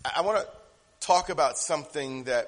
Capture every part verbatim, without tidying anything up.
I want to talk about something that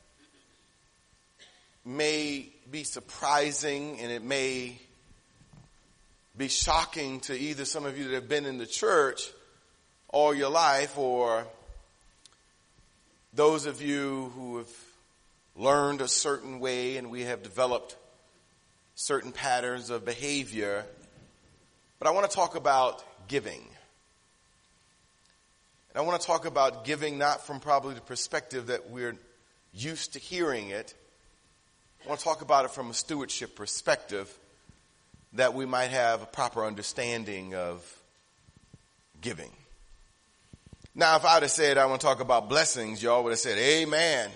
may be surprising and it may be shocking to either some of you that have been in the church all your life or those of you who have learned a certain way and we have developed certain patterns of behavior. But I want to talk about giving. And I want to talk about giving not from probably the perspective that we're used to hearing it. I want to talk about it from a stewardship perspective that we might have a proper understanding of giving. Now, if I'd have said I want to talk about blessings, y'all would have said, amen.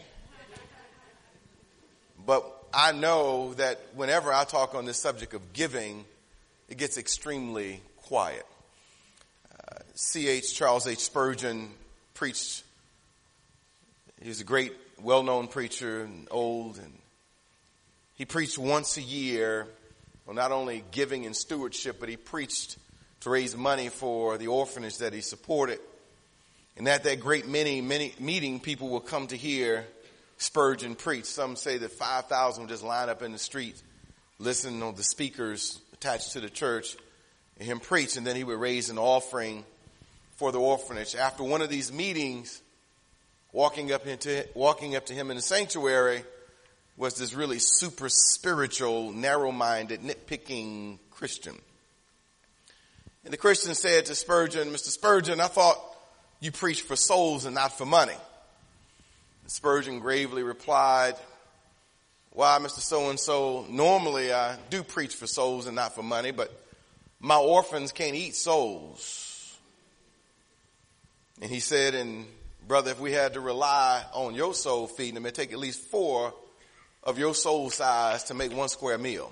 But I know that whenever I talk on this subject of giving, it gets extremely quiet. Uh, C H Charles H. Spurgeon preached. He was a great, well-known preacher and old, and he preached once a year on not only giving and stewardship, but he preached to raise money for the orphanage that he supported. And at that great many, many meeting, people will come to hear Spurgeon preach. Some say that five thousand would just line up in the street, listen to the speakers attached to the church, and him preach, and then he would raise an offering for the orphanage. After one of these meetings, walking up into walking up to him in the sanctuary was this really super spiritual, narrow-minded, nitpicking Christian. And the Christian said to Spurgeon, Mister Spurgeon, I thought you preached for souls and not for money. And Spurgeon gravely replied, why, Mister So-and-so, normally I do preach for souls and not for money, but my orphans can't eat souls. And he said, and brother, if we had to rely on your soul feeding them, it'd take at least four of your soul size to make one square meal.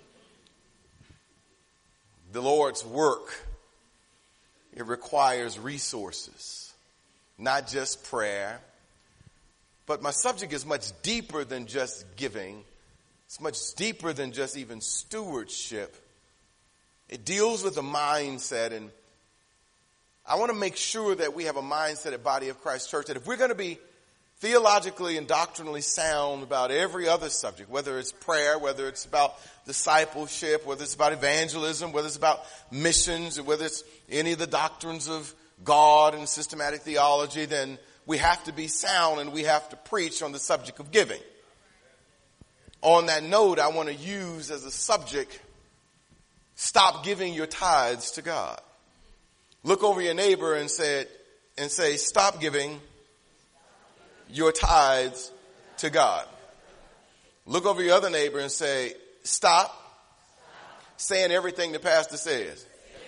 The Lord's work, it requires resources, not just prayer. But my subject is much deeper than just giving. It's much deeper than just even stewardship. It deals with a mindset, and I want to make sure that we have a mindset at Body of Christ Church that if we're going to be theologically and doctrinally sound about every other subject, whether it's prayer, whether it's about discipleship, whether it's about evangelism, whether it's about missions, or whether it's any of the doctrines of God and systematic theology, then we have to be sound and we have to preach on the subject of giving. On that note, I want to use as a subject, stop giving your tithes to God. Look over your neighbor and say, and say, stop giving your tithes to God. Look over your other neighbor and say, stop saying everything the pastor says.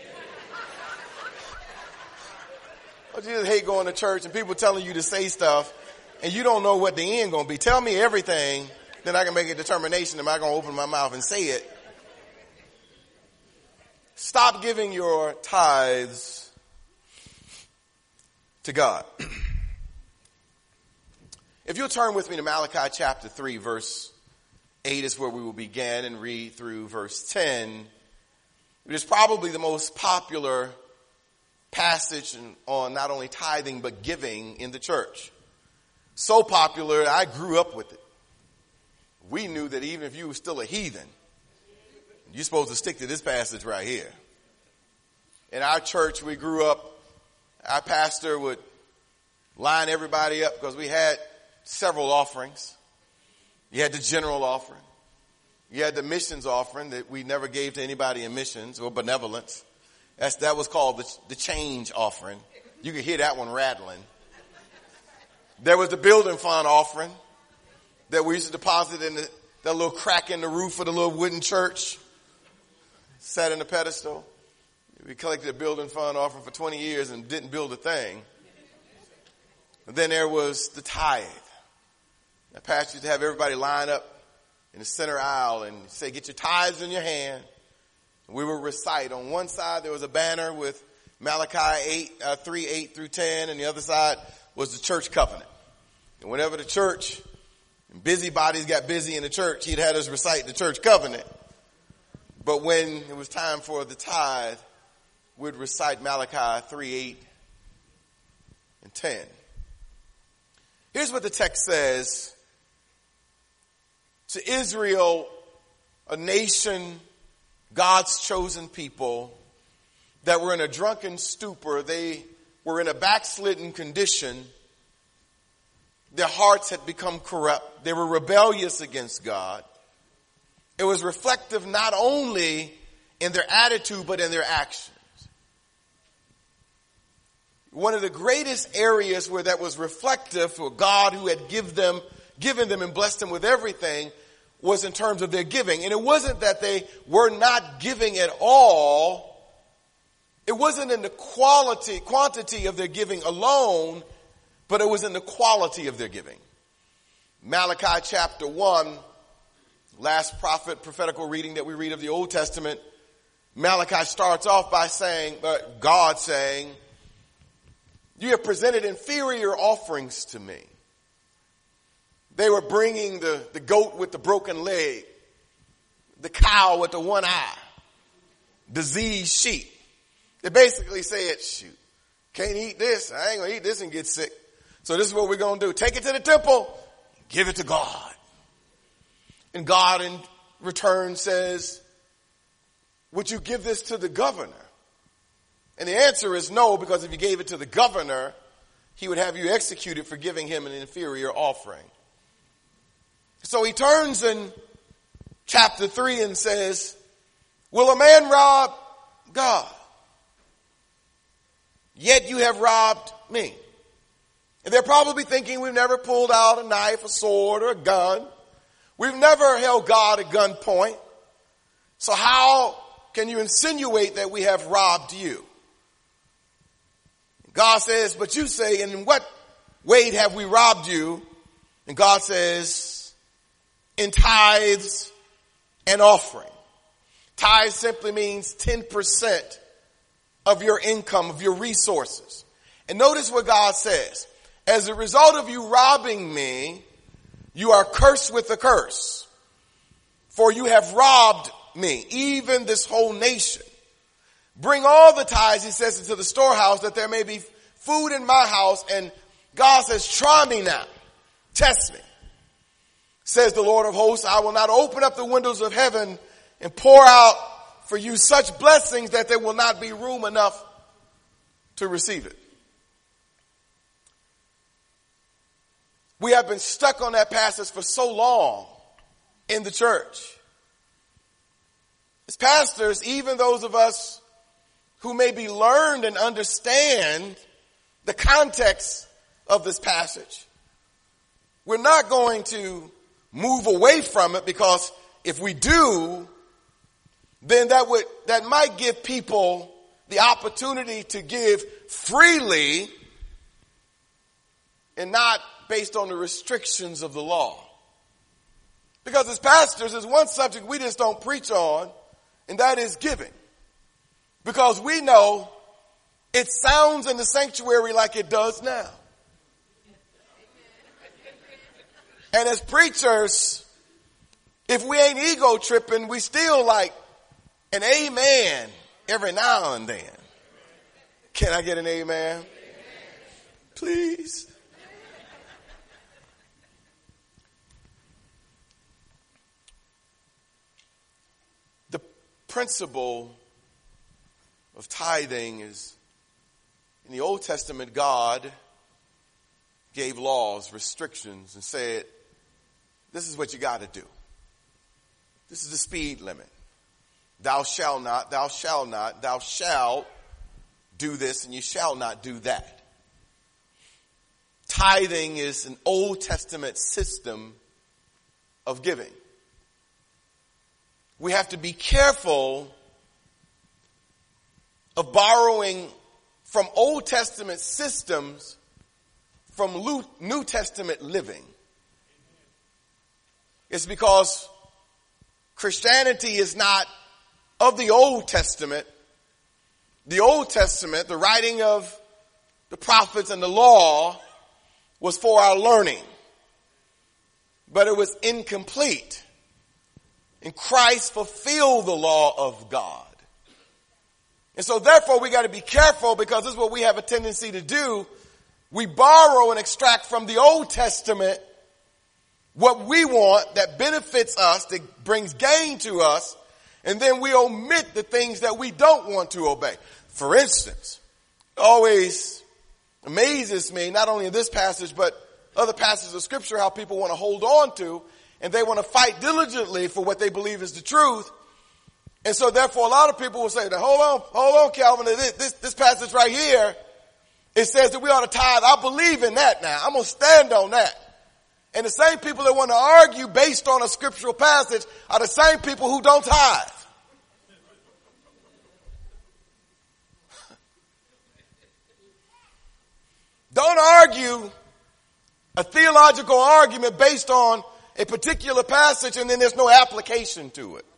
Don't you just hate going to church and people telling you to say stuff and you don't know what the end going to be? Tell me everything, then I can make a determination. Am I going to open my mouth and say it? Stop giving your tithes to God. If you'll turn with me to Malachi chapter three, verse eight is where we will begin and read through verse ten. It is probably the most popular passage on not only tithing but giving in the church. So popular, I grew up with it. We knew that even if you were still a heathen, you're supposed to stick to this passage right here. In our church, we grew up, our pastor would line everybody up because we had several offerings. You had the general offering. You had the missions offering that we never gave to anybody in missions or benevolence. That's, that was called the, the change offering. You could hear that one rattling. There was the building fund offering that we used to deposit in the, that little crack in the roof of the little wooden church. Sat in the pedestal. We collected a building fund offering for twenty years and didn't build a thing. And then there was the tithe. The pastor used to have everybody line up in the center aisle and say, get your tithes in your hand. We would recite. On one side, there was a banner with Malachi eight, uh, three, eight through ten, and the other side was the church covenant. And whenever the church and busybodies got busy in the church, he'd had us recite the church covenant. But when it was time for the tithe, we'd recite Malachi three, eight, and ten. Here's what the text says. To Israel, a nation, God's chosen people that were in a drunken stupor, they were in a backslidden condition. Their hearts had become corrupt. They were rebellious against God. It was reflective not only in their attitude, but in their actions. One of the greatest areas where that was reflective for God, who had give them, given them and blessed them with everything, was in terms of their giving. And it wasn't that they were not giving at all. It wasn't in the quality, quantity of their giving alone, but it was in the quality of their giving. Malachi chapter one, last prophet, prophetical reading that we read of the Old Testament, Malachi starts off by saying, uh, God saying, you have presented inferior offerings to me. They were bringing the, the goat with the broken leg, the cow with the one eye, diseased sheep. They basically said, shoot, can't eat this. I ain't going to eat this and get sick. So this is what we're going to do. Take it to the temple, give it to God. And God in return says, would you give this to the governor? And the answer is no, because if you gave it to the governor, he would have you executed for giving him an inferior offering. So he turns in chapter three and says, will a man rob God? Yet you have robbed me. And they're probably thinking we've never pulled out a knife, a sword, or a gun. We've never held God at gunpoint. So how can you insinuate that we have robbed you? God says, but you say, in what way have we robbed you? And God says, in tithes and offering. Tithes simply means ten percent of your income, of your resources. And notice what God says. As a result of you robbing me, you are cursed with a curse. For you have robbed me, even this whole nation. Bring all the tithes, he says, into the storehouse, that there may be food in my house. And God says, try me now. Test me. Says the Lord of hosts, I will not open up the windows of heaven and pour out for you such blessings that there will not be room enough to receive it. We have been stuck on that passage for so long in the church. As pastors, even those of us who maybe learned and understand the context of this passage, we're not going to move away from it, because if we do, then that would, that might give people the opportunity to give freely and not based on the restrictions of the law. Because as pastors, there's one subject we just don't preach on, and that is giving. Because we know it sounds in the sanctuary like it does now. And as preachers, if we ain't ego tripping, we still like an amen every now and then. Can I get an amen? Amen. Please. The principle of tithing is, in the Old Testament, God gave laws, restrictions, and said, this is what you got to do. This is the speed limit. Thou shalt not, thou shalt not, thou shalt do this, and you shall not do that. Tithing is an Old Testament system of giving. We have to be careful of borrowing from Old Testament systems from New Testament living. It's because Christianity is not of the Old Testament. The Old Testament, the writing of the prophets and the law, was for our learning. But it was incomplete. And Christ fulfilled the law of God. And so therefore we got to be careful, because this is what we have a tendency to do. We borrow and extract from the Old Testament what we want that benefits us, that brings gain to us, and then we omit the things that we don't want to obey. For instance, it always amazes me, not only in this passage, but other passages of Scripture, how people want to hold on to, and they want to fight diligently for what they believe is the truth. And so therefore, a lot of people will say, that, hold on, hold on, Calvin, this, this, this passage right here, it says that we ought to tithe. I believe in that now. I'm going to stand on that. And the same people that want to argue based on a scriptural passage are the same people who don't tithe. Don't argue a theological argument based on a particular passage and then there's no application to it.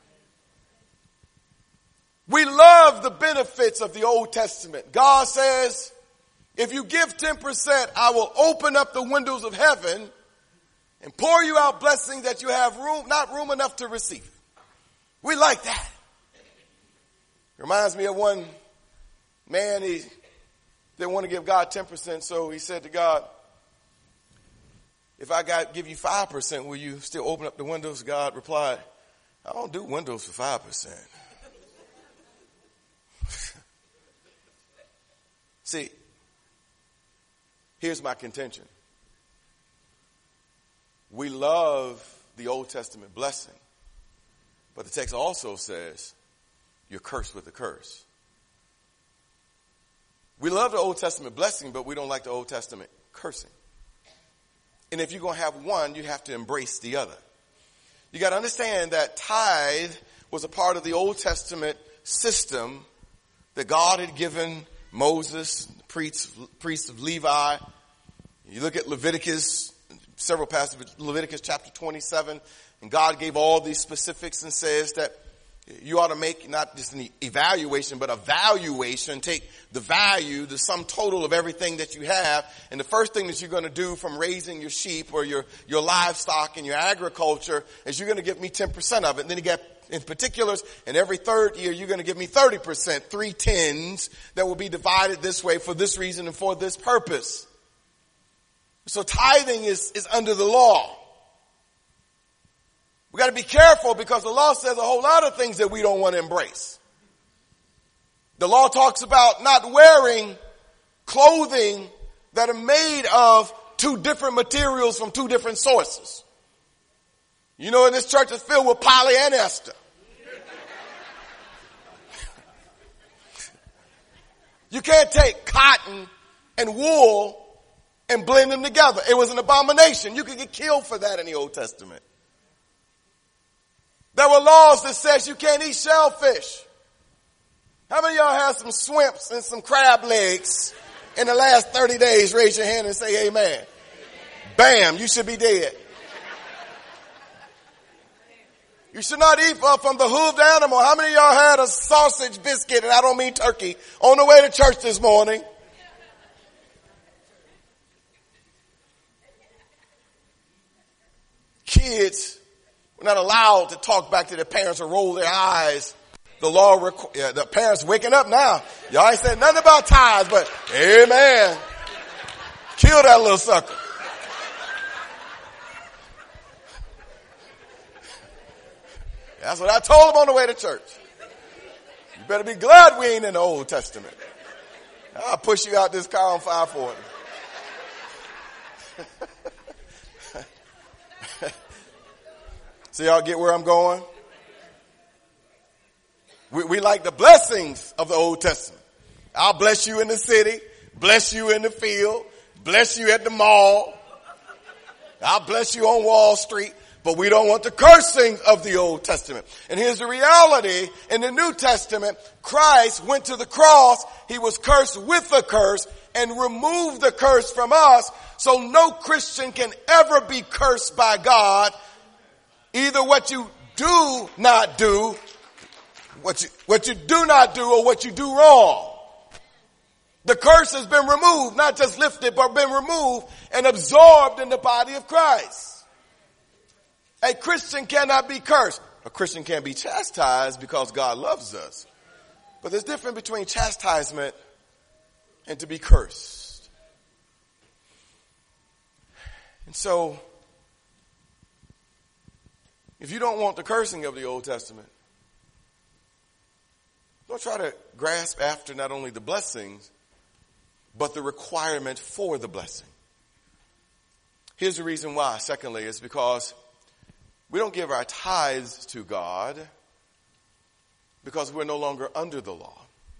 We love the benefits of the Old Testament. God says, if you give ten percent, I will open up the windows of heaven and pour you out blessings that you have room, not room enough to receive. We like that. Reminds me of one man, he didn't want to give God ten percent, so he said to God, if I got give you five percent, will you still open up the windows? God replied, I don't do windows for five percent. See, here's my contention. We love the Old Testament blessing, but the text also says you're cursed with a curse. We love the Old Testament blessing, but we don't like the Old Testament cursing. And if you're going to have one, you have to embrace the other. You got to understand that tithe was a part of the Old Testament system that God had given Moses, the priests, priests of Levi. You look at Leviticus, several passages, Leviticus chapter twenty-seven, and God gave all these specifics and says that you ought to make not just an evaluation, but a valuation. Take the value, the sum total of everything that you have. And the first thing that you're going to do from raising your sheep or your, your livestock and your agriculture is you're going to give me ten percent of it. And then you get in particulars, and every third year you're going to give me thirty percent, three tens that will be divided this way for this reason and for this purpose. So tithing is, is under the law. We got to be careful because the law says a whole lot of things that we don't want to embrace. The law talks about not wearing clothing that are made of two different materials from two different sources. You know, in this church is filled with poly and ester. You can't take cotton and wool and blend them together. It was an abomination. You could get killed for that in the Old Testament. There were laws that says you can't eat shellfish. How many of y'all have some shrimps and some crab legs in the last thirty days? Raise your hand and say amen. Amen. Bam, you should be dead. You should not eat from the hooved animal. How many of y'all had a sausage biscuit, and I don't mean turkey, on the way to church this morning? Kids were not allowed to talk back to their parents or roll their eyes. The law, requ- yeah, the parents waking up now. Y'all ain't said nothing about tithes, but amen. Kill that little sucker. That's what I told them on the way to church. You better be glad we ain't in the Old Testament. I'll push you out this car on five forty. So y'all get where I'm going? We, we like the blessings of the Old Testament. I'll bless you in the city, bless you in the field, bless you at the mall. I'll bless you on Wall Street. But we don't want the cursing of the Old Testament. And here's the reality. In the New Testament, Christ went to the cross. He was cursed with a curse and removed the curse from us. So no Christian can ever be cursed by God. Either what you do not do, what you, what you do not do, or what you do wrong. The curse has been removed, not just lifted, but been removed and absorbed in the body of Christ. A Christian cannot be cursed. A Christian can be chastised because God loves us. But there's a difference between chastisement and to be cursed. And so, if you don't want the cursing of the Old Testament, don't try to grasp after not only the blessings, but the requirement for the blessing. Here's the reason why. Secondly, is because we don't give our tithes to God because we're no longer under the law.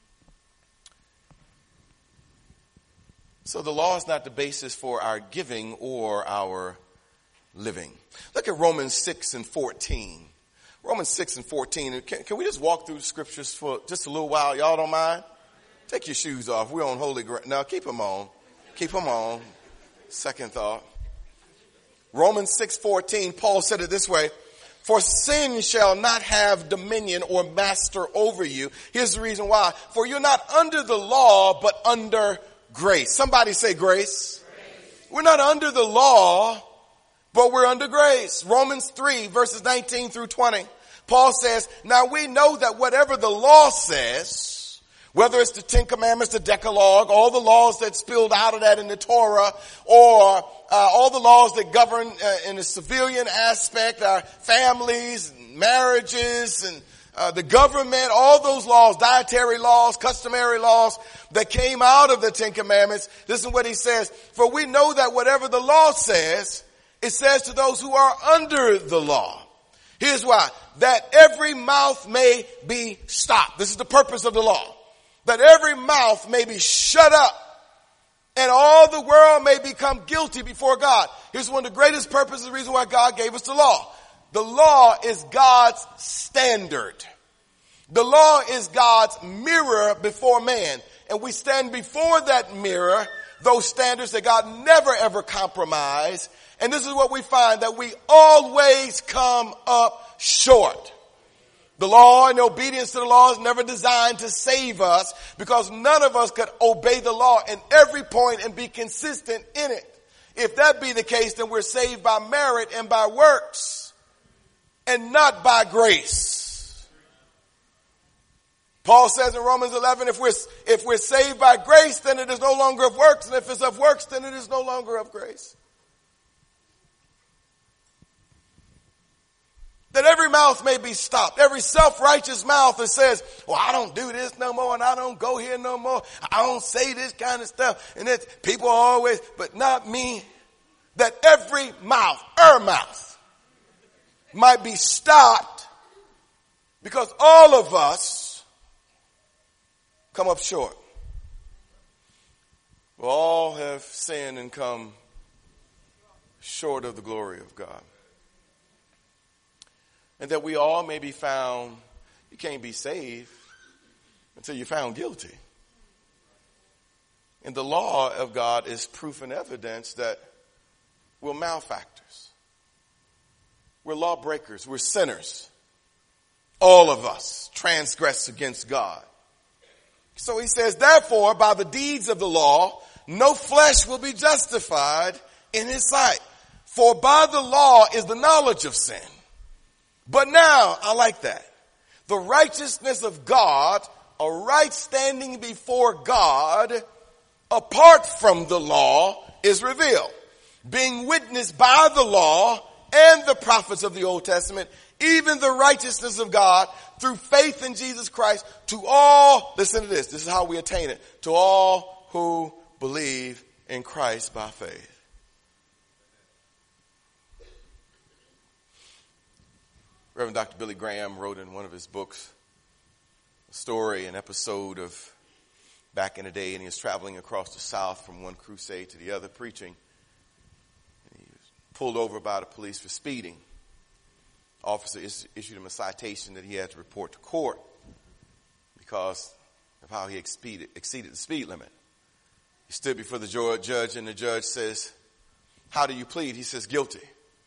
So the law is not the basis for our giving or our living. Look at Romans six and fourteen. Romans six and fourteen. Can, can we just walk through the scriptures for just a little while? Y'all don't mind? Take your shoes off. We're on holy ground. No, keep them on. Keep them on. Second thought. Romans six fourteen, Paul said it this way. For sin shall not have dominion or master over you. Here's the reason why. For you're not under the law, but under grace. Somebody say grace. Grace. We're not under the law, but we're under grace. Romans three, verses nineteen through twenty. Paul says, now we know that whatever the law says, whether it's the Ten Commandments, the Decalogue, all the laws that spilled out of that in the Torah, or uh, all the laws that govern uh, in the civilian aspect, our families, marriages, and uh, the government, all those laws, dietary laws, customary laws that came out of the Ten Commandments. Listen what he says. For we know that whatever the law says, it says to those who are under the law. Here's why. That every mouth may be stopped. This is the purpose of the law. That every mouth may be shut up and all the world may become guilty before God. Here's one of the greatest purposes, the reason why God gave us the law. The law is God's standard. The law is God's mirror before man. And we stand before that mirror, those standards that God never ever compromised. And this is what we find, that we always come up short. The law and obedience to the law is never designed to save us, because none of us could obey the law in every point and be consistent in it. If that be the case, then we're saved by merit and by works and not by grace. Paul says in Romans eleven, if we're, if we're saved by grace, then it is no longer of works. And if it's of works, then it is no longer of grace. That every mouth may be stopped. Every self-righteous mouth that says, well, I don't do this no more and I don't go here no more. I don't say this kind of stuff. And that people are always, but not me. That every mouth, our mouth, might be stopped, because all of us come up short. We all have sinned and come short of the glory of God. And that we all may be found, you can't be saved until you're found guilty. And the law of God is proof and evidence that we're malefactors. We're lawbreakers. We're sinners. All of us transgress against God. So he says, therefore, by the deeds of the law, no flesh will be justified in his sight. For by the law is the knowledge of sin. But now, I like that. The righteousness of God, a right standing before God, apart from the law, is revealed. Being witnessed by the law and the prophets of the Old Testament, even the righteousness of God through faith in Jesus Christ to all, listen to this, this is how we attain it, to all who believe in Christ by faith. Reverend Doctor Billy Graham wrote in one of his books a story, an episode of back in the day, and he was traveling across the South from one crusade to the other preaching. And he was pulled over by the police for speeding. Officer is, issued him a citation that he had to report to court because of how he exceeded, exceeded the speed limit. He stood before the judge, and the judge says, how do you plead? He says, guilty.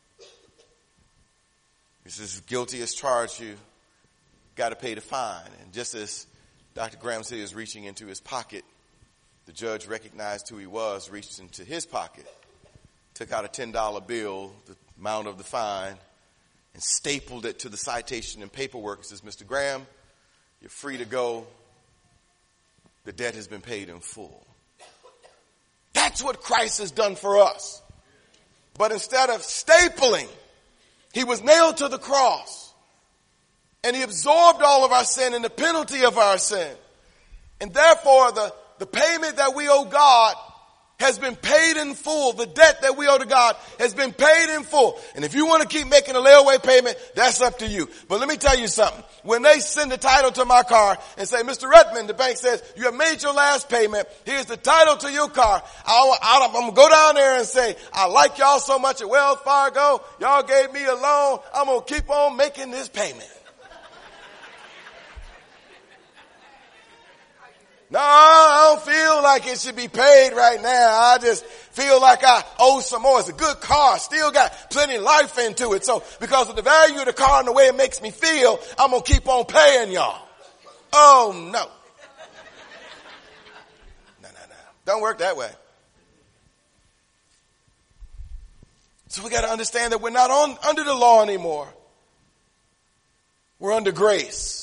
He says, guilty as charged, you got to pay the fine. And just as Doctor Graham said he was reaching into his pocket, the judge recognized who he was, reached into his pocket, took out a ten dollar bill, the amount of the fine, and stapled it to the citation and paperwork. He says, Mister Graham, you're free to go. The debt has been paid in full. That's what Christ has done for us. But instead of stapling, he was nailed to the cross. And he absorbed all of our sin and the penalty of our sin. And therefore, the, the payment that we owe God has been paid in full. The debt that we owe to God has been paid in full. And if you want to keep making a layaway payment, that's up to you. But let me tell you something. When they send the title to my car and say, Mister Redmond, the bank says, you have made your last payment. Here's the title to your car. I'll, I'll, I'm going to go down there and say, I like y'all so much at Wells Fargo. Y'all gave me a loan. I'm going to keep on making this payment. No, I don't feel like it should be paid right now. I just feel like I owe some more. It's a good car. Still got plenty of life into it. So because of the value of the car and the way it makes me feel, I'm going to keep on paying y'all. Oh, no. No, no, no. Don't work that way. So we got to understand that we're not on under the law anymore. We're under grace.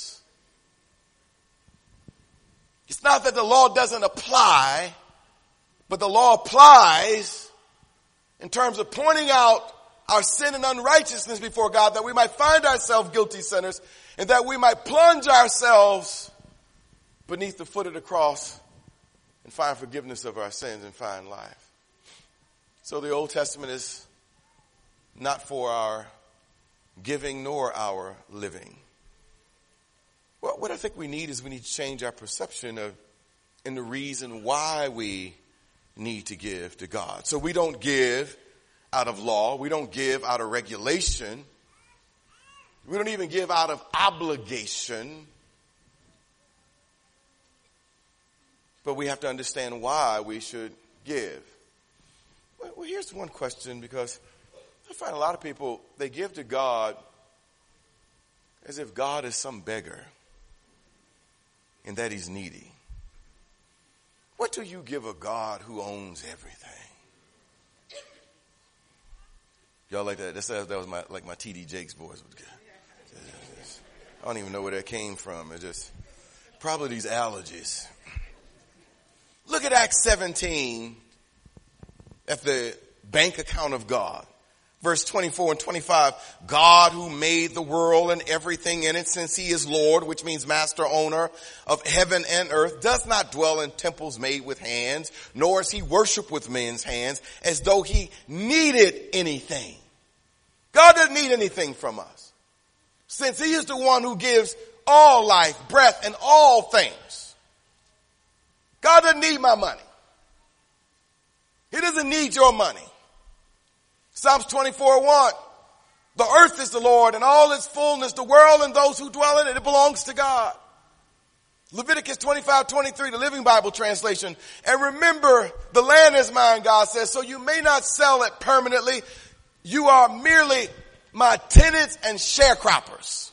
It's not that the law doesn't apply, but the law applies in terms of pointing out our sin and unrighteousness before God, that we might find ourselves guilty sinners and that we might plunge ourselves beneath the foot of the cross and find forgiveness of our sins and find life. So the Old Testament is not for our giving nor our living. Well, what I think we need is we need to change our perception of and the reason why we need to give to God. So we don't give out of law. We don't give out of regulation. We don't even give out of obligation. But we have to understand why we should give. Well, here's one question, because I find a lot of people, they give to God as if God is some beggar and that he's needy. What do you give a God who owns everything? Y'all like that? That, that was my like my T D Jakes voice. I don't even know where that came from. It just probably these allergies. Look at Acts seventeen at the bank account of God. Verse twenty-four and twenty-five, God who made the world and everything in it, since he is Lord, which means master owner of heaven and earth, does not dwell in temples made with hands, nor is he worshiped with men's hands as though he needed anything. God doesn't need anything from us, since he is the one who gives all life, breath, and all things. God doesn't need my money. He doesn't need your money. Psalms twenty-four one, the earth is the Lord and all its fullness, the world and those who dwell in it, it belongs to God. Leviticus twenty-five twenty-three, the Living Bible translation, and remember the land is mine, God says, so you may not sell it permanently. You are merely my tenants and sharecroppers.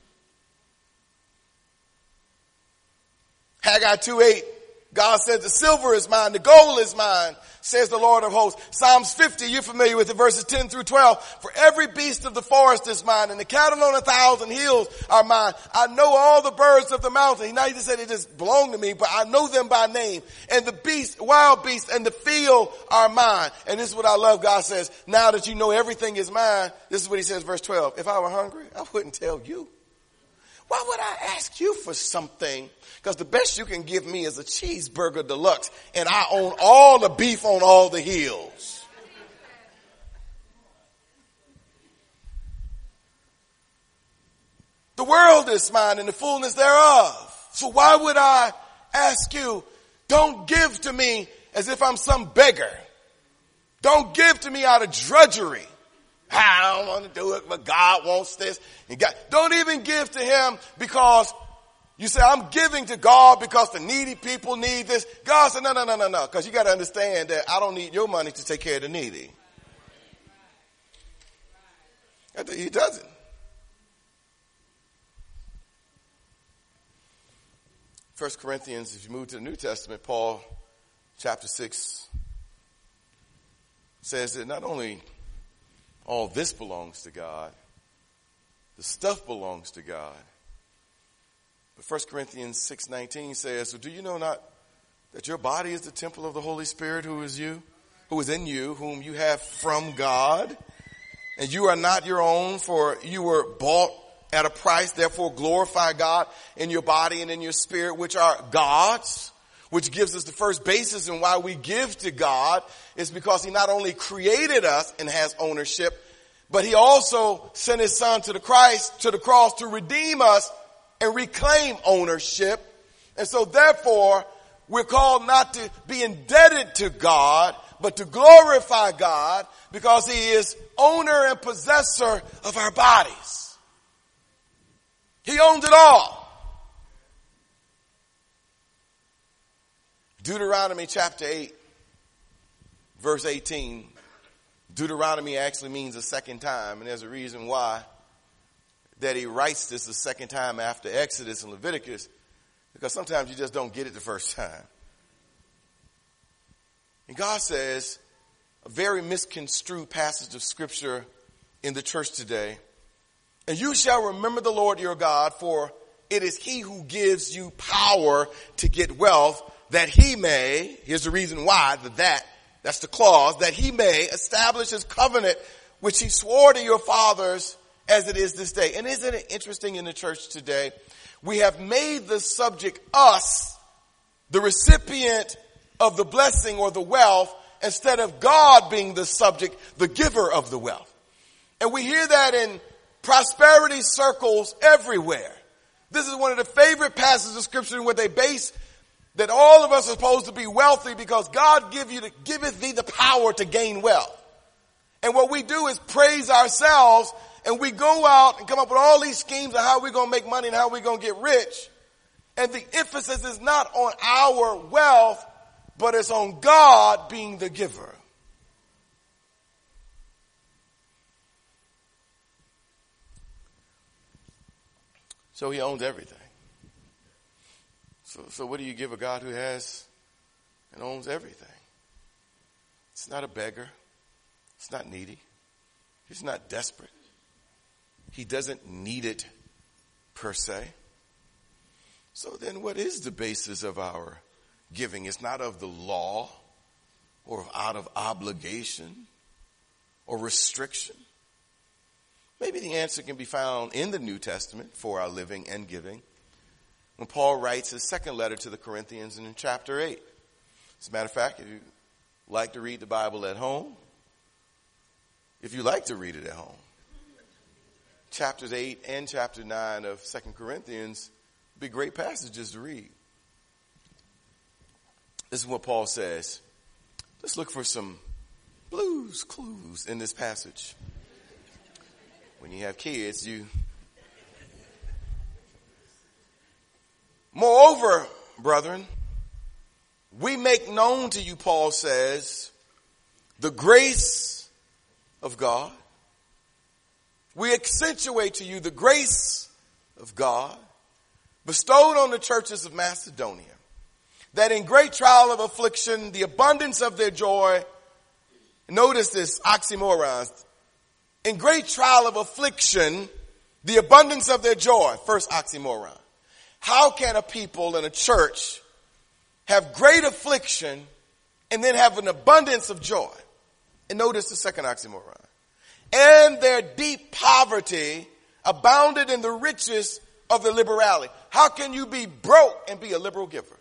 Haggai two eight, God says the silver is mine, the gold is mine, says the Lord of hosts. Psalms fifty, you're familiar with it, verses ten through twelve. For every beast of the forest is mine, and the cattle on a thousand hills are mine. I know all the birds of the mountain. He not even said they just belong to me, but I know them by name. And the beasts, wild beasts, and the field are mine. And this is what I love. God says, now that you know everything is mine, this is what he says, verse twelve. If I were hungry, I wouldn't tell you. Why would I ask you for something? Because the best you can give me is a cheeseburger deluxe, and I own all the beef on all the hills. The world is mine and the fullness thereof. So why would I ask you? Don't give to me as if I'm some beggar. Don't give to me out of drudgery. I don't want to do it, but God wants this. And God, don't even give to him because you say, I'm giving to God because the needy people need this. God said, no, no, no, no, no. Because you got to understand that I don't need your money to take care of the needy. He doesn't. First Corinthians, if you move to the New Testament, Paul chapter six says that not only all this belongs to God, the stuff belongs to God. But First Corinthians six nineteen says, so do you know not that your body is the temple of the Holy Spirit who is you, who is in you, whom you have from God. And you are not your own, for you were bought at a price. Therefore glorify God in your body and in your spirit, which are God's, which gives us the first basis in why we give to God is because he not only created us and has ownership, but he also sent his son to the Christ, to the cross to redeem us and reclaim ownership. And so therefore, we're called not to be indebted to God, but to glorify God because he is owner and possessor of our bodies. He owns it all. Deuteronomy chapter eight, verse eighteen. Deuteronomy actually means a second time, and there's a reason why that he writes this a second time after Exodus and Leviticus, because sometimes you just don't get it the first time. And God says, a very misconstrued passage of scripture in the church today, and you shall remember the Lord your God, for it is he who gives you power to get wealth, that he may, here's the reason why, the that, that's the clause, that he may establish his covenant, which he swore to your fathers as it is this day. And isn't it interesting in the church today? We have made the subject us, the recipient of the blessing or the wealth, instead of God being the subject, the giver of the wealth. And we hear that in prosperity circles everywhere. This is one of the favorite passages of scripture where they base that all of us are supposed to be wealthy because God give you the, giveth thee the power to gain wealth. And what we do is praise ourselves, and we go out and come up with all these schemes of how we're going to make money and how we're going to get rich. And the emphasis is not on our wealth, but it's on God being the giver. So he owns everything. So, so what do you give a God who has and owns everything? It's not a beggar. It's not needy. He's not desperate. He doesn't need it per se. So then what is the basis of our giving? It's not of the law or out of obligation or restriction. Maybe the answer can be found in the New Testament for our living and giving, when Paul writes his second letter to the Corinthians in chapter eight. As a matter of fact, if you like to read the Bible at home, if you like to read it at home, chapters eight and chapter nine of Second Corinthians would be great passages to read. This is what Paul says. Let's look for some blues clues in this passage. When you have kids, you... Moreover, brethren, we make known to you, Paul says, the grace of God. We accentuate to you the grace of God bestowed on the churches of Macedonia, that in great trial of affliction, the abundance of their joy, notice this oxymoron, in great trial of affliction, the abundance of their joy, first oxymoron. How can a people in a church have great affliction and then have an abundance of joy? And notice the second oxymoron. And their deep poverty abounded in the riches of their liberality. How can you be broke and be a liberal giver?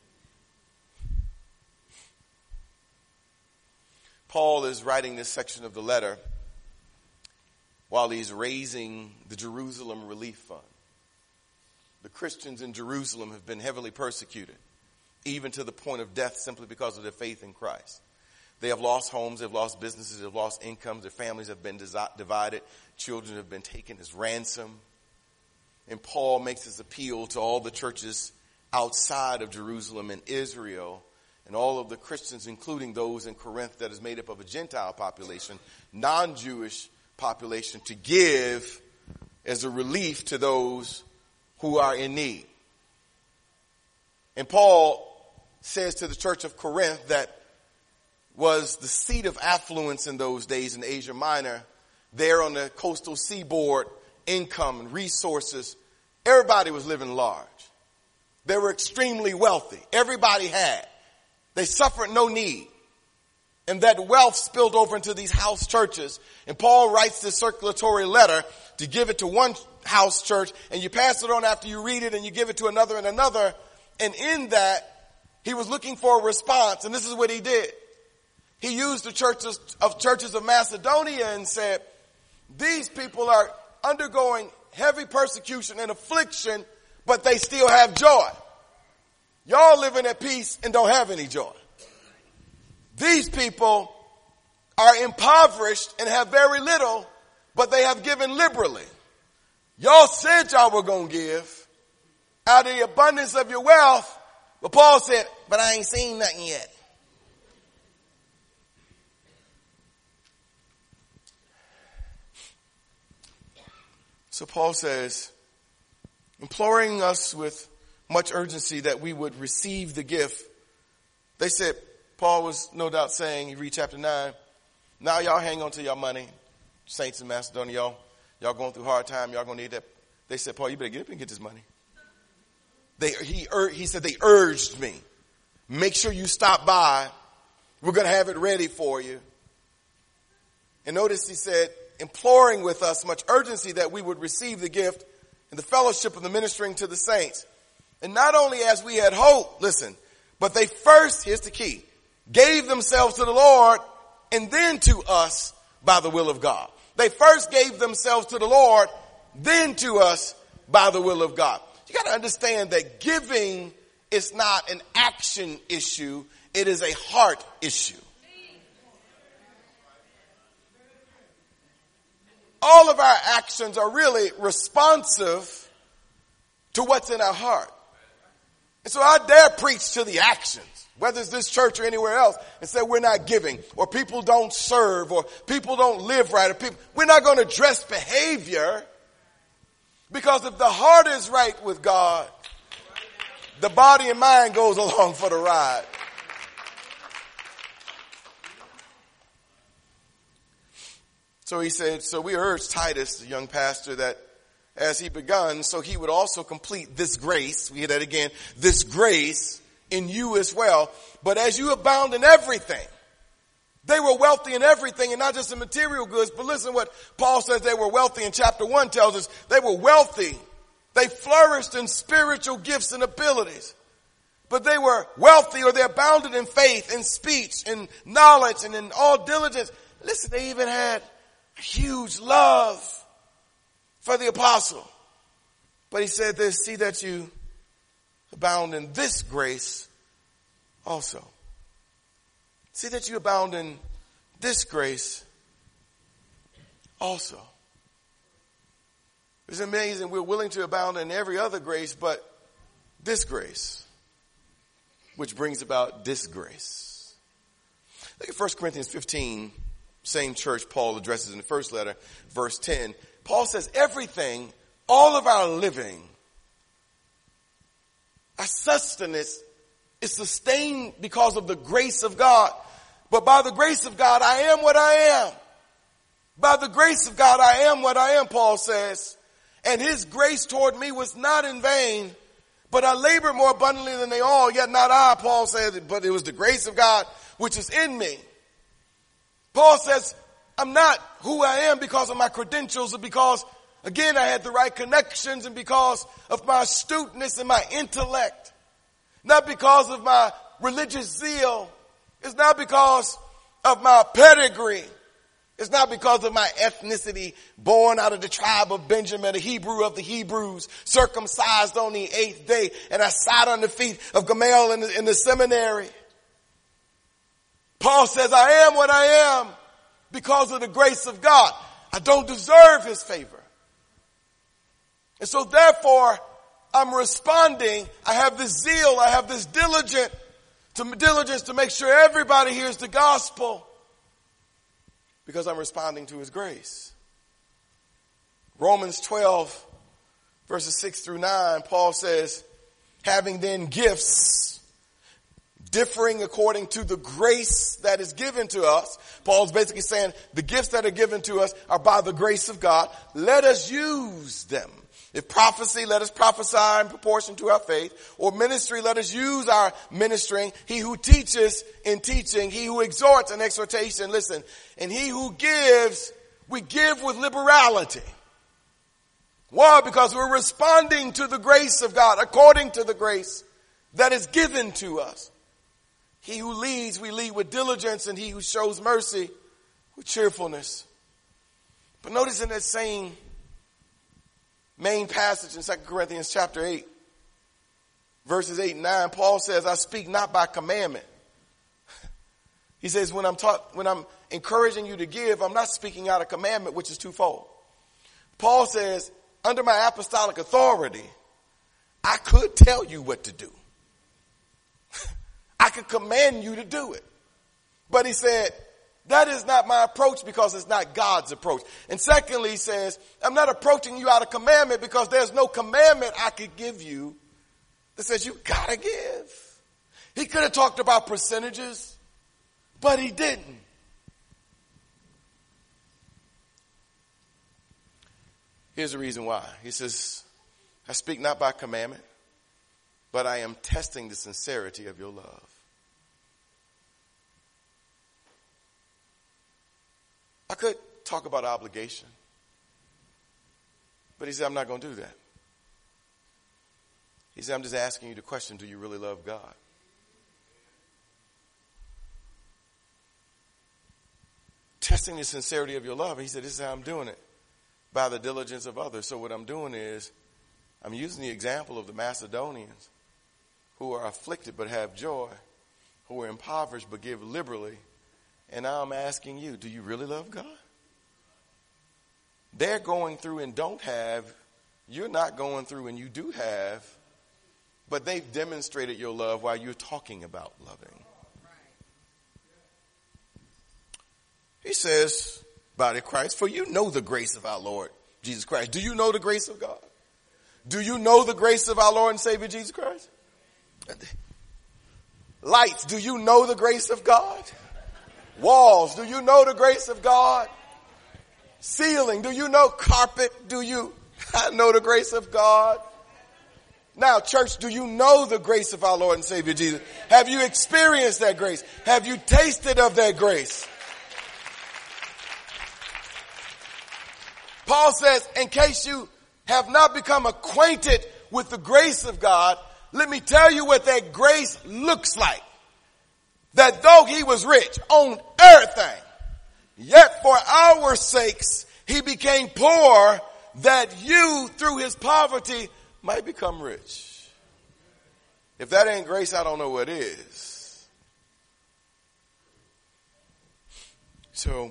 Paul is writing this section of the letter while he's raising the Jerusalem Relief Fund. The Christians in Jerusalem have been heavily persecuted, even to the point of death, simply because of their faith in Christ. They have lost homes, they've lost businesses, they've lost incomes, their families have been divided, children have been taken as ransom. And Paul makes his appeal to all the churches outside of Jerusalem and Israel, and all of the Christians, including those in Corinth that is made up of a Gentile population, non-Jewish population, to give as a relief to those who are in need. And Paul says to the church of Corinth, that was the seat of affluence in those days in Asia Minor, there on the coastal seaboard, income and resources, everybody was living large. They were extremely wealthy. Everybody had. They suffered no need. And that wealth spilled over into these house churches. And Paul writes this circulatory letter to give it to one house church, and you pass it on after you read it, and you give it to another and another. And in that, he was looking for a response, and this is what he did. He used the churches of churches of Macedonia and said, these people are undergoing heavy persecution and affliction, but they still have joy. Y'all living at peace and don't have any joy. These people are impoverished and have very little, but they have given liberally. Y'all said y'all were going to give out of the abundance of your wealth, but Paul said, but I ain't seen nothing yet. So Paul says, imploring us with much urgency that we would receive the gift. They said, Paul was no doubt saying, you read chapter nine, now y'all hang on to your money. Saints in Macedonia, y'all, y'all going through hard time, y'all gonna need that. They said, Paul, you better get up and get this money. They, he, ur- he said, they urged me. Make sure you stop by. We're gonna have it ready for you. And notice he said, imploring with us much urgency that we would receive the gift and the fellowship of the ministering to the saints. And not only as we had hoped, listen, but they first, here's the key, gave themselves to the Lord and then to us by the will of God. They first gave themselves to the Lord, then to us by the will of God. You got to understand that giving is not an action issue. It is a heart issue. All of our actions are really responsive to what's in our heart. And so I dare preach to the actions, whether it's this church or anywhere else, and say we're not giving, or people don't serve, or people don't live right, or people, we're not going to address behavior, because if the heart is right with God, the body and mind goes along for the ride. So he said, so we urge Titus, the young pastor, that as he begun, so he would also complete this grace. We hear that again, this grace in you as well. But as you abound in everything, they were wealthy in everything, and not just in material goods. But listen what Paul says they were wealthy in chapter one tells us. They were wealthy. They flourished in spiritual gifts and abilities. But they were wealthy, or they abounded in faith, in speech, in knowledge, and in all diligence. Listen, they even had huge love for the apostle. But he said this, see that you abound in this grace also. See that you abound in this grace also. It's amazing. We're willing to abound in every other grace, but this grace, which brings about disgrace. Look at First Corinthians fifteen. Same church Paul addresses in the first letter, verse ten. Paul says everything, all of our living, our sustenance is sustained because of the grace of God. But by the grace of God, I am what I am. By the grace of God, I am what I am, Paul says. And his grace toward me was not in vain, but I labored more abundantly than they all, yet not I, Paul said, but it was the grace of God which is in me. Paul says, I'm not who I am because of my credentials, or because, again, I had the right connections, and because of my astuteness and my intellect. Not because of my religious zeal. It's not because of my pedigree. It's not because of my ethnicity, born out of the tribe of Benjamin, a Hebrew of the Hebrews, circumcised on the eighth day, and I sat on the feet of Gamaliel in the, in the seminary. Paul says, I am what I am because of the grace of God. I don't deserve his favor. And so therefore, I'm responding. I have this zeal. I have this diligent to, diligence to make sure everybody hears the gospel, because I'm responding to his grace. Romans twelve, verses six through nine, Paul says, having then gifts differing according to the grace that is given to us. Paul's basically saying the gifts that are given to us are by the grace of God. Let us use them. If prophecy, let us prophesy in proportion to our faith. Or ministry, let us use our ministering. He who teaches in teaching, he who exhorts in exhortation, listen. And he who gives, we give with liberality. Why? Because we're responding to the grace of God, according to the grace that is given to us. He who leads, we lead with diligence, and he who shows mercy with cheerfulness. But notice in that same main passage in Second Corinthians chapter eight, verses eight and nine, Paul says, I speak not by commandment. He says, when I'm taught, when I'm encouraging you to give, I'm not speaking out of commandment, which is twofold. Paul says, under my apostolic authority, I could tell you what to do. I could command you to do it. But he said, that is not my approach because it's not God's approach. And secondly, he says, I'm not approaching you out of commandment because there's no commandment I could give you that says you gotta give. He could have talked about percentages, but he didn't. Here's the reason why. He says, I speak not by commandment, but I am testing the sincerity of your love. I could talk about obligation, but he said, I'm not going to do that. He said, I'm just asking you the question, do you really love God? Testing the sincerity of your love. He said, this is how I'm doing it, by the diligence of others. So what I'm doing is, I'm using the example of the Macedonians who are afflicted but have joy, who are impoverished but give liberally. And now I'm asking you, do you really love God? They're going through and don't have. You're not going through and you do have. But they've demonstrated your love while you're talking about loving. He says, body of Christ, for you know the grace of our Lord Jesus Christ. Do you know the grace of God? Do you know the grace of our Lord and Savior Jesus Christ? Lights, do you know the grace of God? Walls, do you know the grace of God? Ceiling, do you know? Carpet, do you know the grace of God? Now, church, do you know the grace of our Lord and Savior Jesus? Have you experienced that grace? Have you tasted of that grace? Paul says, in case you have not become acquainted with the grace of God, let me tell you what that grace looks like. That though he was rich, owned everything, yet for our sakes he became poor, that you through his poverty might become rich. If that ain't grace, I don't know what is. So,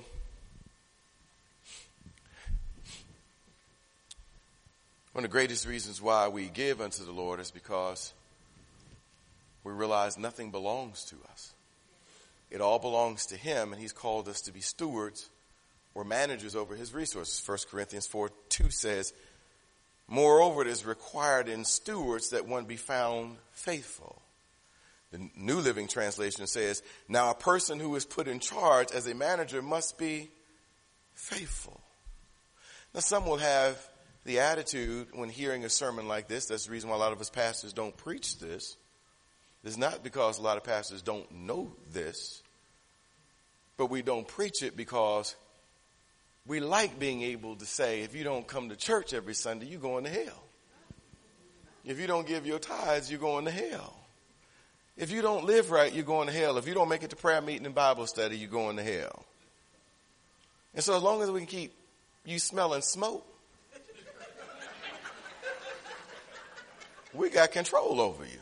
one of the greatest reasons why we give unto the Lord is because we realize nothing belongs to us. It all belongs to him, and he's called us to be stewards or managers over his resources. First Corinthians four two says, moreover, it is required in stewards that one be found faithful. The New Living Translation says, now a person who is put in charge as a manager must be faithful. Now some will have the attitude when hearing a sermon like this, that's the reason why a lot of us pastors don't preach this. It's not because a lot of pastors don't know this, but we don't preach it because we like being able to say, if you don't come to church every Sunday, you're going to hell. If you don't give your tithes, you're going to hell. If you don't live right, you're going to hell. If you don't make it to prayer meeting and Bible study, you're going to hell. And so as long as we can keep you smelling smoke, we got control over you.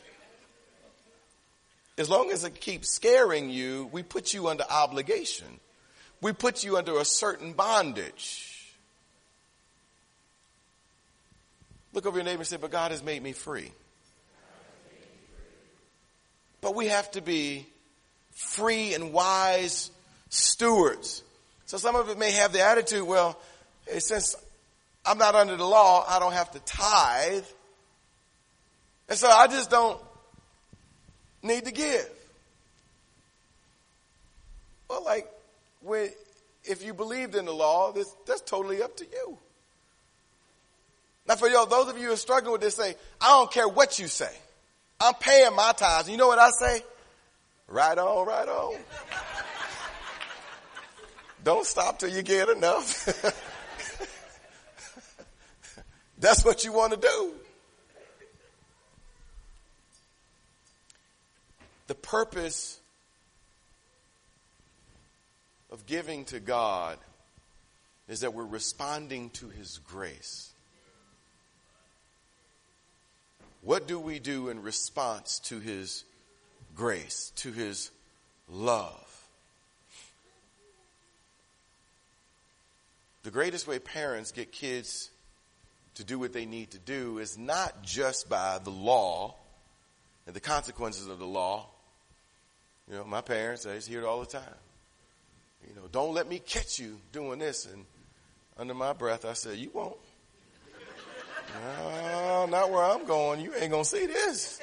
As long as it keeps scaring you, we put you under obligation. We put you under a certain bondage. Look over your neighbor and say, but God has made me free. But we have to be free and wise stewards. So some of it may have the attitude, well, hey, since I'm not under the law, I don't have to tithe. And so I just don't need to give. Well, like, when, if you believed in the law, this, that's totally up to you. Now for y'all, those of you who are struggling with this, say, I don't care what you say. I'm paying my tithes. You know what I say? Right on, right on. Don't stop till you get enough. That's what you want to do. The purpose of giving to God is that we're responding to his grace. What do we do in response to his grace, to his love? The greatest way parents get kids to do what they need to do is not just by the law and the consequences of the law. You know, my parents, I used to hear it all the time. You know, don't let me catch you doing this. And under my breath, I said, you won't. No, not where I'm going. You ain't going to see this.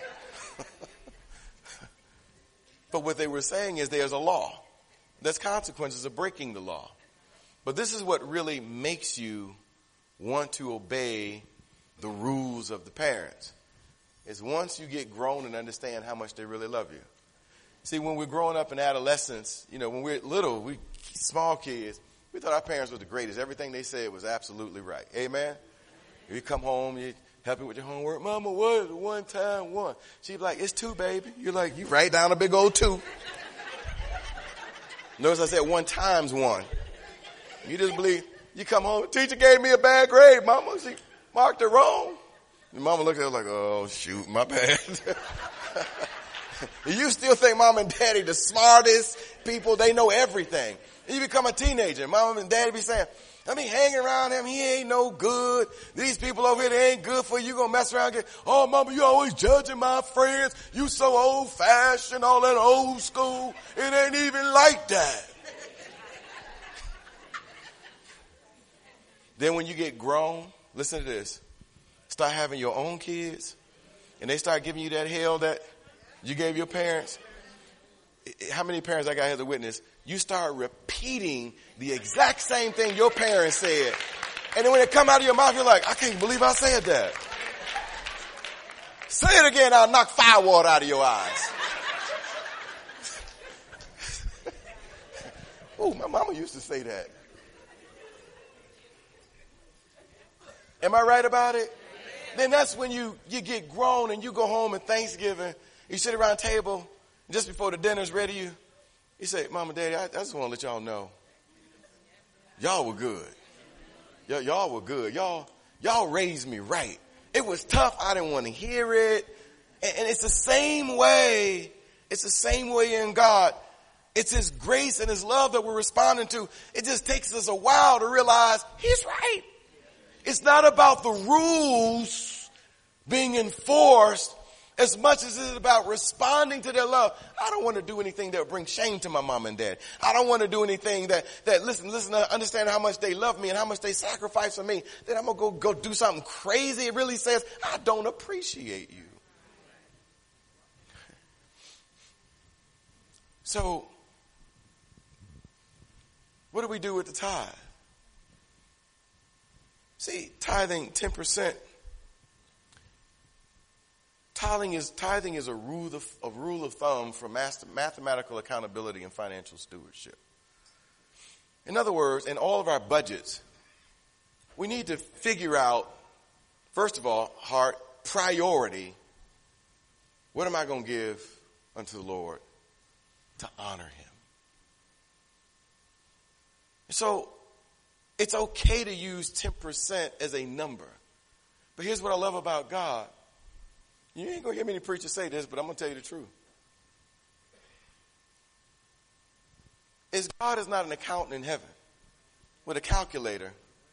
But what they were saying is there's a law. There's consequences of breaking the law. But this is what really makes you want to obey the rules of the parents. Is once you get grown and understand how much they really love you. See, when we're growing up in adolescence, you know, when we're little, we small kids, we thought our parents were the greatest. Everything they said was absolutely right. Amen? You come home, you help you with your homework. Mama, what is one time one? She'd be like, it's two, baby. You're like, you write down a big old two. Notice I said one times one. You just believe. You come home, teacher gave me a bad grade, mama. She marked it wrong. Your mama looked at her like, oh, shoot, my bad. You still think mom and daddy the smartest people, they know everything. You become a teenager, mom and daddy be saying, I mean, hanging around him, he ain't no good. These people over here, they ain't good for you. You gonna mess around and get, oh, mama, you always judging my friends. You so old fashioned, all that old school. It ain't even like that. Then when you get grown, listen to this. Start having your own kids, and they start giving you that hell that you gave your parents. How many parents I got here to witness? You start repeating the exact same thing your parents said. And then when it come out of your mouth, you're like, I can't believe I said that. Say it again, I'll knock firewater out of your eyes. Oh, my mama used to say that. Am I right about it? Then that's when you, you get grown and you go home at Thanksgiving. You sit around the table just before the dinner's ready. You, you say, Mama, Daddy, I, I just want to let y'all know. Y'all were good. Y- y'all were good. Y'all, y'all raised me right. It was tough. I didn't want to hear it. And, and it's the same way. It's the same way in God. It's his grace and his love that we're responding to. It just takes us a while to realize he's right. It's not about the rules being enforced as much as it is about responding to their love. I don't want to do anything that will bring shame to my mom and dad. I don't want to do anything that, that listen, listen, understand how much they love me and how much they sacrifice for me. Then I'm going to go, go do something crazy. It really says, I don't appreciate you. So, what do we do with the tithe? See, tithing ten percent. Tithing is, tithing is a rule of, a rule of thumb for master, mathematical accountability and financial stewardship. In other words, in all of our budgets, we need to figure out, first of all, heart, priority. What am I going to give unto the Lord to honor him? So, it's okay to use ten percent as a number. But here's what I love about God. You ain't going to hear many preachers say this, but I'm going to tell you the truth. Is God is not an accountant in heaven with a calculator.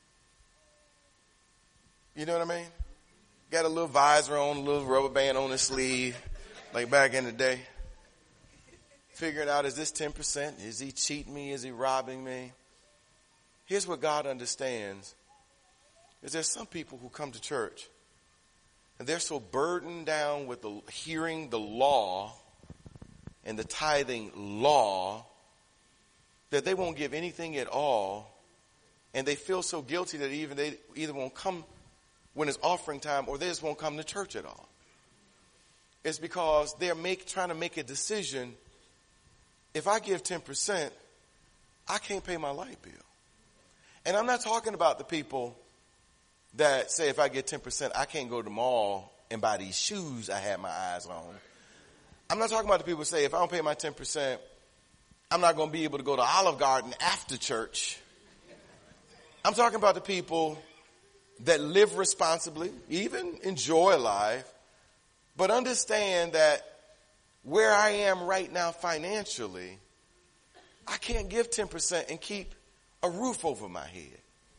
You know what I mean? Got a little visor on, a little rubber band on his sleeve, like back in the day. Figuring out, is this ten percent? Is he cheating me? Is he robbing me? Here's what God understands. Is there's some people who come to church and they're so burdened down with the, hearing the law and the tithing law that they won't give anything at all, and they feel so guilty that even they either won't come when it's offering time, or they just won't come to church at all. It's because they're make, trying to make a decision. If I give ten percent, I can't pay my light bill. And I'm not talking about the people that say if I get ten percent, I can't go to the mall and buy these shoes I had my eyes on. I'm not talking about the people who say if I don't pay my ten percent, I'm not going to be able to go to Olive Garden after church. I'm talking about the people that live responsibly, even enjoy life, but understand that where I am right now financially, I can't give ten percent and keep a roof over my head.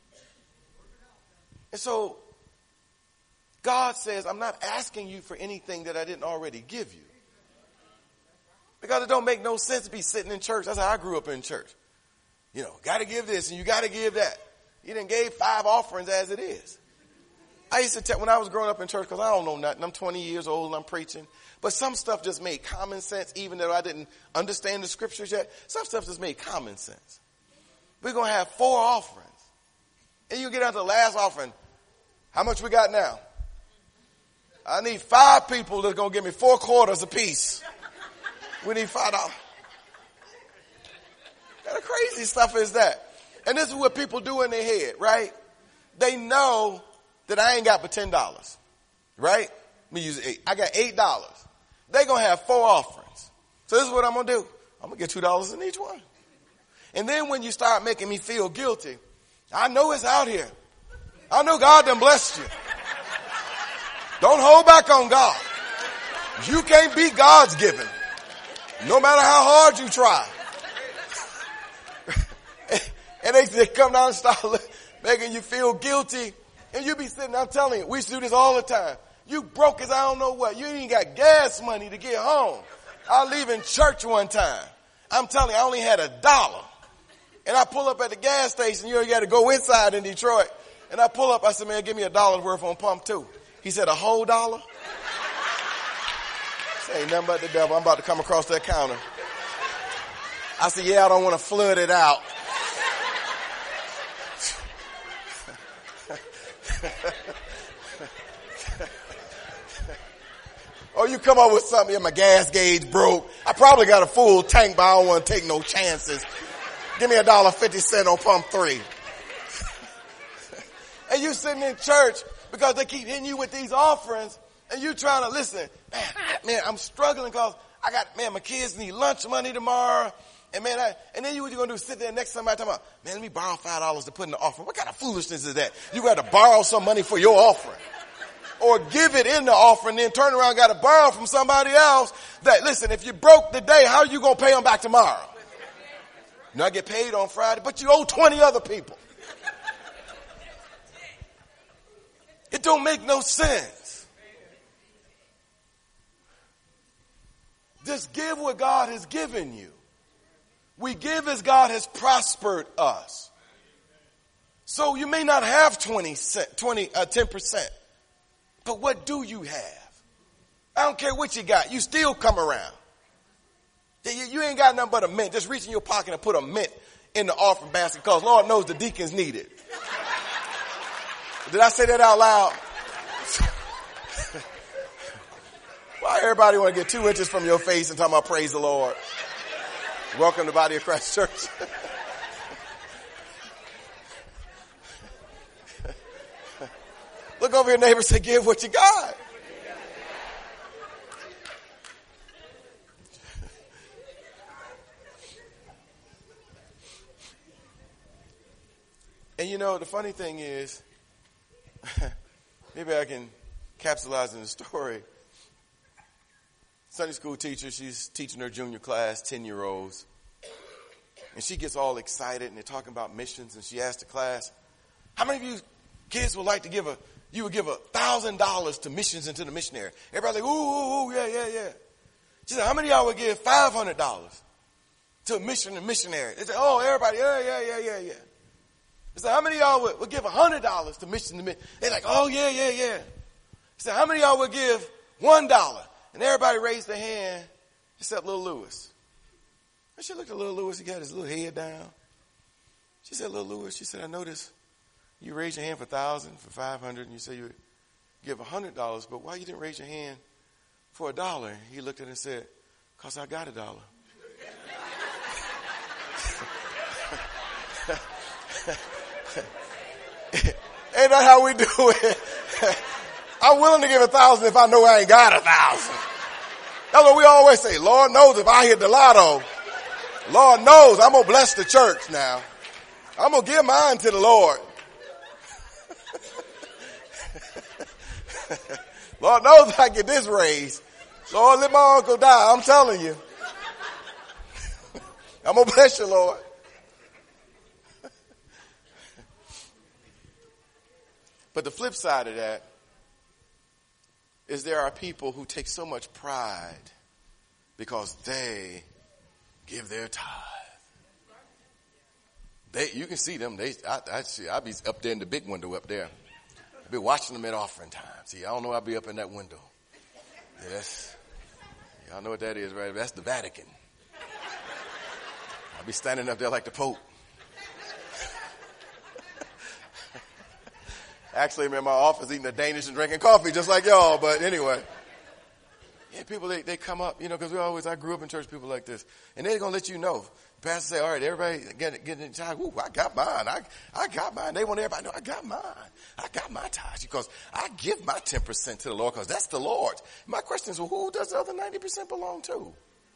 And so God says, I'm not asking you for anything that I didn't already give you. Because it don't make no sense to be sitting in church. That's how I grew up in church. You know, got to give this and you got to give that. You done gave five offerings as it is. I used to tell, when I was growing up in church, because I don't know nothing. I'm twenty years old and I'm preaching. But some stuff just made common sense, even though I didn't understand the scriptures yet. Some stuff just made common sense. We're going to have four offerings. And you get out to the last offering. How much we got now? I need five people that's going to give me four quarters apiece. We need five dollars. What kind of crazy stuff is that? And this is what people do in their head, right? They know that I ain't got but ten dollars, right? Let me use eight. I got eight dollars. They're going to have four offerings. So this is what I'm going to do. I'm going to get two dollars in each one. And then when you start making me feel guilty, I know it's out here. I know God done blessed you. Don't hold back on God. You can't beat God's giving, no matter how hard you try. And they, they come down and start making you feel guilty. And you be sitting, I'm telling you, we used to do this all the time. You broke as I don't know what. You ain't even got gas money to get home. I was leaving church one time. I'm telling you, I only had a dollar. And I pull up at the gas station. You know, you got to go inside in Detroit. And I pull up. I said, man, give me a dollar's worth on pump two. He said, a whole dollar? This ain't nothing but the devil. I'm about to come across that counter. I said, yeah, I don't want to flood it out. Or you come up with something, yeah, my gas gauge broke. I probably got a full tank, but I don't want to take no chances. Give me a dollar fifty cent on pump three. And you sitting in church because they keep hitting you with these offerings, and you trying to listen. Man, man, I'm struggling because I got, man, my kids need lunch money tomorrow. And man, I, and then you what you gonna do? Sit there next to somebody talking about, man, let me borrow five dollars to put in the offering. What kind of foolishness is that? You got to borrow some money for your offering, or give it in the offering, then turn around and got to borrow from somebody else. That listen, if you broke today, how are you gonna pay them back tomorrow? You know, I get paid on Friday, but you owe twenty other people. It don't make no sense. Just give what God has given you. We give as God has prospered us. So you may not have twenty, twenty, uh, ten percent, but what do you have? I don't care what you got. You still come around. You, you ain't got nothing but a mint. Just reach in your pocket and put a mint in the offering basket because Lord knows the deacons need it. Did I say that out loud? Why everybody want to get two inches from your face and talk about praise the Lord? Welcome to Body of Christ Church. Look over your neighbor and say, give what you got. And you know, the funny thing is, maybe I can capitalize in the story. Sunday school teacher, she's teaching her junior class, ten-year-olds. And she gets all excited, and they're talking about missions, and she asked the class, how many of you kids would like to give a, you would give a thousand dollars to missions and to the missionary? Everybody like, ooh, ooh, ooh, yeah, yeah, yeah. She said, how many of y'all would give five hundred dollars to a mission and missionary? They said, oh, everybody, yeah, yeah, yeah, yeah, yeah. They said, how many of y'all would, would give one hundred dollars to mission and missionary? They're like, oh, yeah, yeah, yeah. He said, how many of y'all would give one dollar? And everybody raised their hand except little Lewis. And she looked at little Lewis. He got his little head down. She said, little Lewis, she said, I noticed you raised your hand for one thousand, for five hundred, and you say you give one hundred dollars, but why you didn't raise your hand for a dollar? He looked at it and said, because I got a dollar. Ain't that how we do it? I'm willing to give a thousand if I know I ain't got a thousand. That's what we always say. Lord knows if I hit the lotto, Lord knows I'm going to bless the church now. I'm going to give mine to the Lord. Lord knows if I get this raise. Lord, let my uncle die. I'm telling you. I'm going to bless you, Lord. But the flip side of that is there are people who take so much pride because they give their tithe. They, you can see them. They, I, I see. I'll be up there in the big window up there. I'll be watching them at offering time. See, I don't know. I'll be up in that window. Yeah, that's, y'all know what that is, right? That's the Vatican. I'll be standing up there like the Pope. Actually, I'm in my office eating a Danish and drinking coffee just like y'all, but anyway. Yeah, people, they, they come up, you know, because we always, I grew up in church, people like this. And they're going to let you know. The pastor say, all right, everybody get, get in the tithe. Ooh, I got mine. I, I got mine. They want everybody to know I got mine. I got my tithe because I give my ten percent to the Lord because that's the Lord. My question is, well, who does the other ninety percent belong to?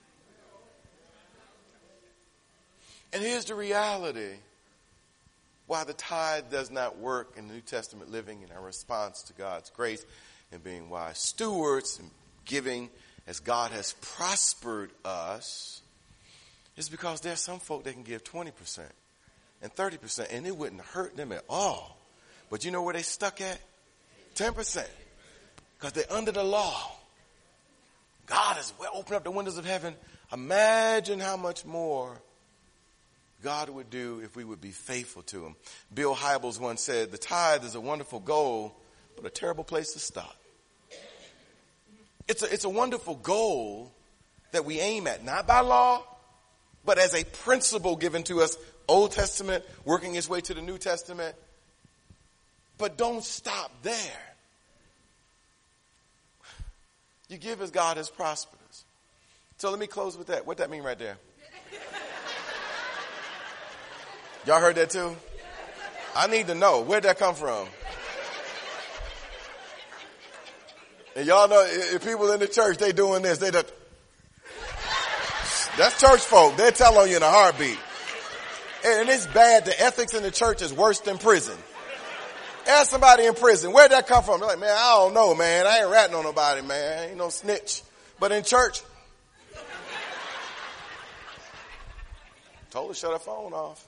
And here's the reality. Why the tithe does not work in the New Testament living in our response to God's grace and being wise stewards and giving as God has prospered us is because there's some folk that can give twenty percent and thirty percent and it wouldn't hurt them at all. But you know where they stuck at? ten percent. Because they're under the law. God has opened up the windows of heaven. Imagine how much more God would do if we would be faithful to him. Bill Hybels once said, the tithe is a wonderful goal, but a terrible place to stop. It's a, it's a wonderful goal that we aim at, not by law, but as a principle given to us, Old Testament, working its way to the New Testament. But don't stop there. You give as God has prospered us. So let me close with that. What that mean right there? Y'all heard that too? I need to know. Where'd that come from? And y'all know, if people in the church, they doing this. They do, that's church folk. They'll tell on you in a heartbeat. And it's bad. The ethics in the church is worse than prison. Ask somebody in prison, where'd that come from? They're like, man, I don't know, man. I ain't ratting on nobody, man. I ain't no snitch. But in church, told her to shut her phone off.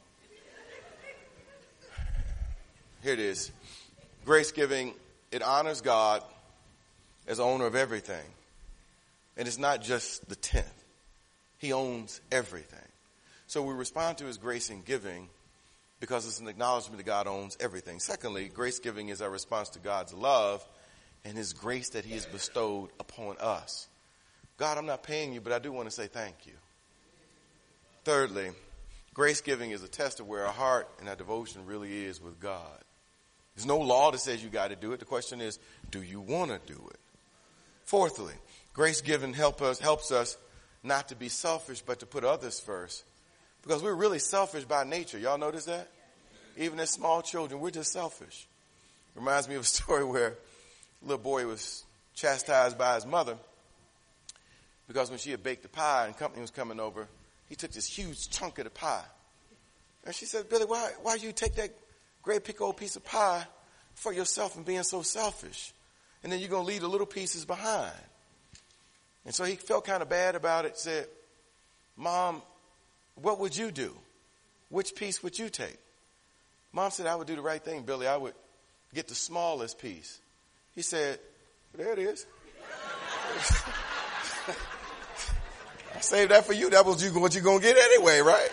Here it is. Grace giving, it honors God as owner of everything. And it's not just the tenth. He owns everything. So we respond to his grace in giving because it's an acknowledgement that God owns everything. Secondly, grace giving is our response to God's love and his grace that he has bestowed upon us. God, I'm not paying you, but I do want to say thank you. Thirdly, grace giving is a test of where our heart and our devotion really is with God. There's no law that says you got to do it. The question is, do you want to do it? Fourthly, grace giving help us, helps us not to be selfish, but to put others first. Because we're really selfish by nature. Y'all notice that? Even as small children, we're just selfish. Reminds me of a story where a little boy was chastised by his mother because when she had baked the pie and company was coming over, he took this huge chunk of the pie. And she said, Billy, why, why you take that great big old piece of pie for yourself and being so selfish? And then you're going to leave the little pieces behind. And so he felt kind of bad about it, said, Mom, what would you do? Which piece would you take? Mom said, I would do the right thing, Billy. I would get the smallest piece. He said, there it is. I saved that for you. That was you, what you're going to get anyway, right?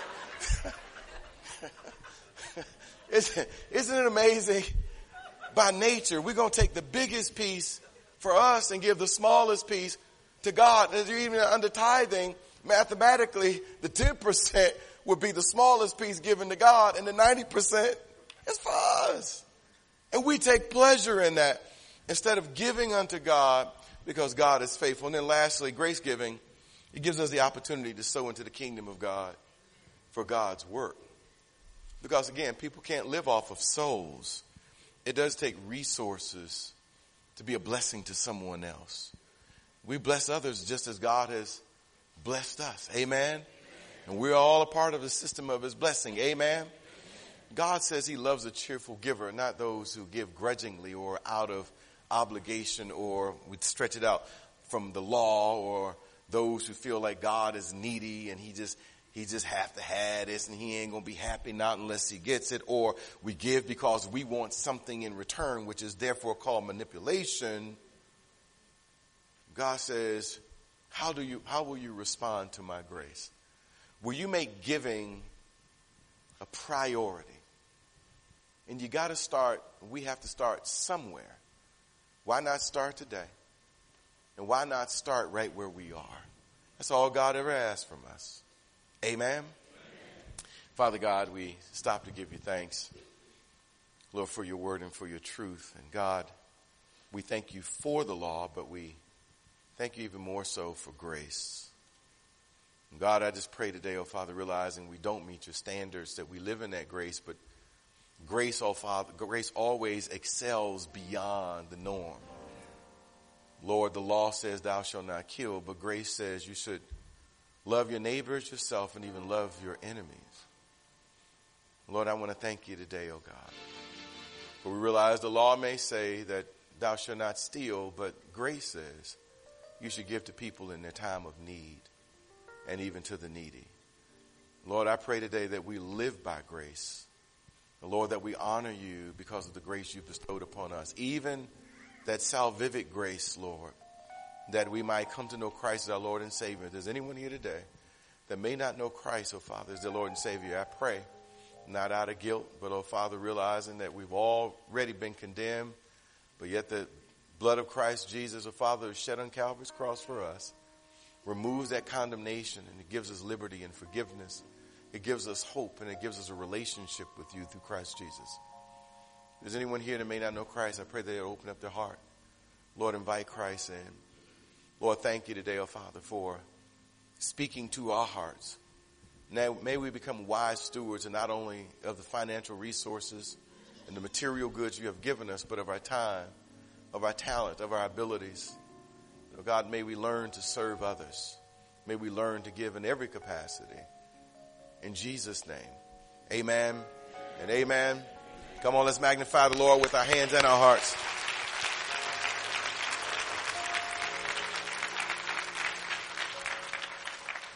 Isn't, isn't it amazing? By nature, we're going to take the biggest piece for us and give the smallest piece to God. And even under tithing, mathematically, the ten percent would be the smallest piece given to God, and the ninety percent is for us. And we take pleasure in that. instead of giving unto God because God is faithful. And then lastly, grace giving, it gives us the opportunity to sow into the kingdom of God for God's work. Because again, people can't live off of souls. It does take resources to be a blessing to someone else. We bless others just as God has blessed us. Amen. And we're all a part of the system of his blessing. Amen. God says he loves a cheerful giver, not those who give grudgingly or out of obligation, or we stretch it out from the law, or those who feel like God is needy and he just he just have to have this and he ain't going to be happy not unless he gets it, or we give because we want something in return, which is therefore called manipulation. God says, how do you how will you respond to my grace? Will you make giving a priority? And you got to start, we have to start somewhere. Why not start today? And why not start right where we are? That's all God ever asked from us. Amen? Amen. Father God, we stop to give you thanks, Lord, for your word and for your truth. And God, we thank you for the law, but we thank you even more so for grace. And God, I just pray today, oh Father, realizing we don't meet your standards, that we live in that grace, but grace, oh Father, grace always excels beyond the norm. Lord, the law says thou shalt not kill, but grace says you should love your neighbors, yourself, and even love your enemies. Lord, I want to thank you today, oh God. For we realize the law may say that thou shalt not steal, but grace says you should give to people in their time of need and even to the needy. Lord, I pray today that we live by grace. Lord, that we honor you because of the grace you bestowed upon us. Even that salvific grace, Lord, that we might come to know Christ as our Lord and Savior. If there's anyone here today that may not know Christ, oh Father, as their Lord and Savior, I pray, not out of guilt, but, oh Father, realizing that we've already been condemned, but yet the blood of Christ Jesus, oh Father, is shed on Calvary's cross for us, removes that condemnation, and it gives us liberty and forgiveness. It gives us hope, and it gives us a relationship with you through Christ Jesus. If there's anyone here that may not know Christ, I pray that they'll open up their heart. Lord, invite Christ in. Lord, thank you today, oh Father, for speaking to our hearts. Now, may we become wise stewards, and not only of the financial resources and the material goods you have given us, but of our time, of our talent, of our abilities. Oh God, may we learn to serve others. May we learn to give in every capacity. In Jesus' name, amen and amen. Come on, let's magnify the Lord with our hands and our hearts.